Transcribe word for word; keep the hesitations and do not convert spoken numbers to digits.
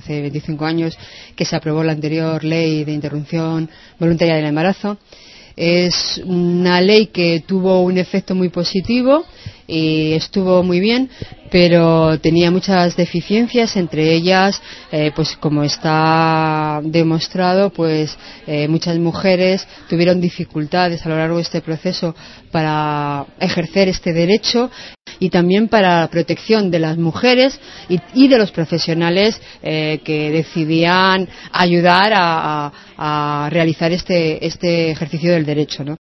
hace veinticinco años que se aprobó la anterior ley de interrupción voluntaria del embarazo. Es una ley que tuvo un efecto muy positivo y estuvo muy bien, pero tenía muchas deficiencias, entre ellas, eh, pues como está demostrado, pues eh, muchas mujeres tuvieron dificultades a lo largo de este proceso para ejercer este derecho y también para la protección de las mujeres y, y de los profesionales eh, que decidían ayudar a, a, a realizar este, este ejercicio del derecho, ¿no?